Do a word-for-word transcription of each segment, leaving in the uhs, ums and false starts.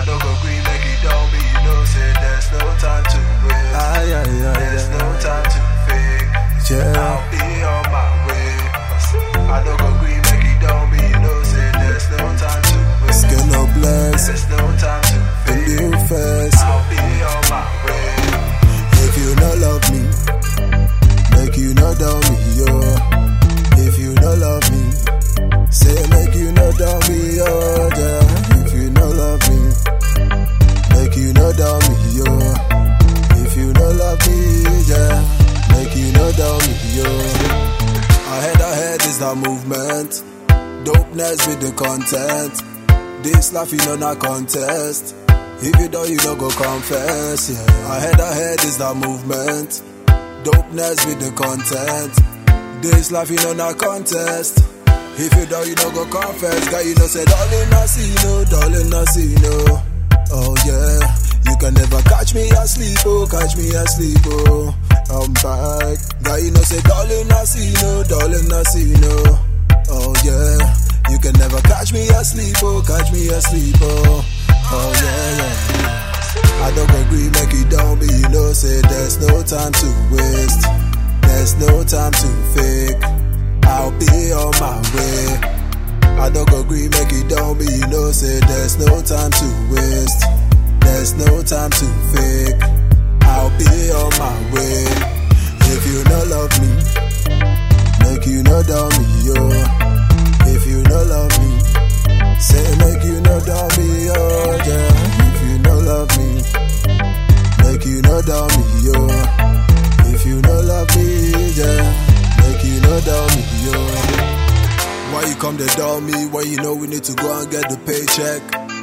I don't agree, make it down me, you know, say there's no time to wait. Aye, aye, aye, There's aye. no time to fake. Yeah. I'll be on my way. I don't agree, make it down me, you know, say there's no time to wait. Skin no bless, There's no time to the fake. new face. I'll be on my way. If you no love me, make you no down me, yo. If you no love me, say make you no down me, yo. Yeah. If you no love me, make you no down me, yo. If you no love me, yeah, make you no down me, yo. Ahead, ahead is the movement. Dopeness with the content. This life you know not contest. If you don't, you don't go confess, yeah. Ahead, ahead is the movement. Dopeness with the content. This life you know not contest. If you don't, you don't go confess. Guy, you know say, darling, I see no, darling, I see no. Oh yeah, you can never catch me asleep, oh, catch me asleep, oh. I'm back. Guy, you know say, darling, I see no, darling, I see no. Oh yeah, you can never catch me asleep, oh, catch me asleep, oh. Oh yeah, yeah. I don't agree, make it down, but you know, say there's no time to waste. There's no time to fake. I'll be on my way. I don't agree, make it down, but you know, say there's no time to waste. There's no time to fake. I'll be on my way. If you no love me, make you no down me, yo. If you no love me, say make you no down me, yo, yeah. If you no love me, make you no down me, yo. If you no love me, yeah, make you no down me, yo. Why you come to down me when you know we need to go and get the paycheck?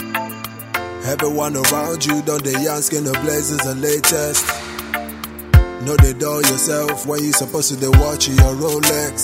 Everyone around you done the young skin, the blazers and latest. Know they dull yourself when you supposed to they watch your Rolex.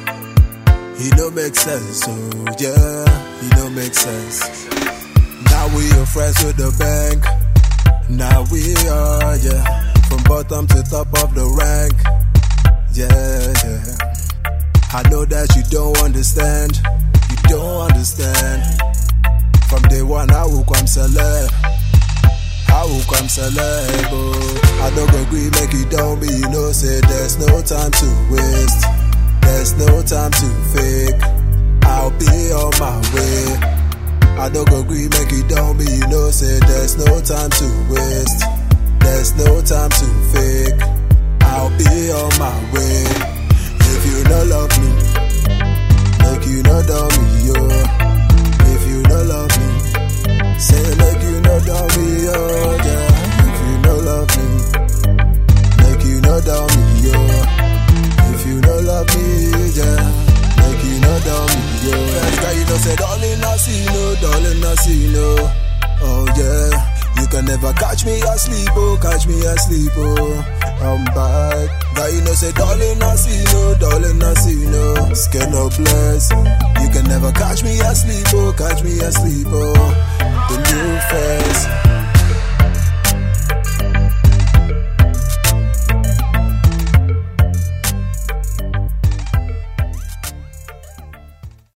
He don't make sense, so yeah, he don't make sense. Now we are friends with the bank. Now we are, yeah, from bottom to top of the rank. Yeah, yeah. I know that you don't understand. You don't understand. From day one, I will come celeb. I will come celeb. Oh. I don't agree, make it down, but you know, say there's no time to waste. There's no time to fake. I'll be on my way. I don't agree, make it down, but you know, say there's no time to waste. There's no time to fake. I'll be on my way. If you no love me, make you no down me, yo. If you no love me, say make you no down me, yo, yeah. If you no love me, make you no down me, yo. If you no love me, yeah, make you no down me, yo. First guy you know say, darling, I see no, darling, I see no. Oh yeah, you can never catch me asleep, oh, catch me asleep, oh. I'm back. Guy you know say, darling, I see no, darling, I see no. Skin no bless. You can never catch me asleep, oh, catch me asleep, oh. The new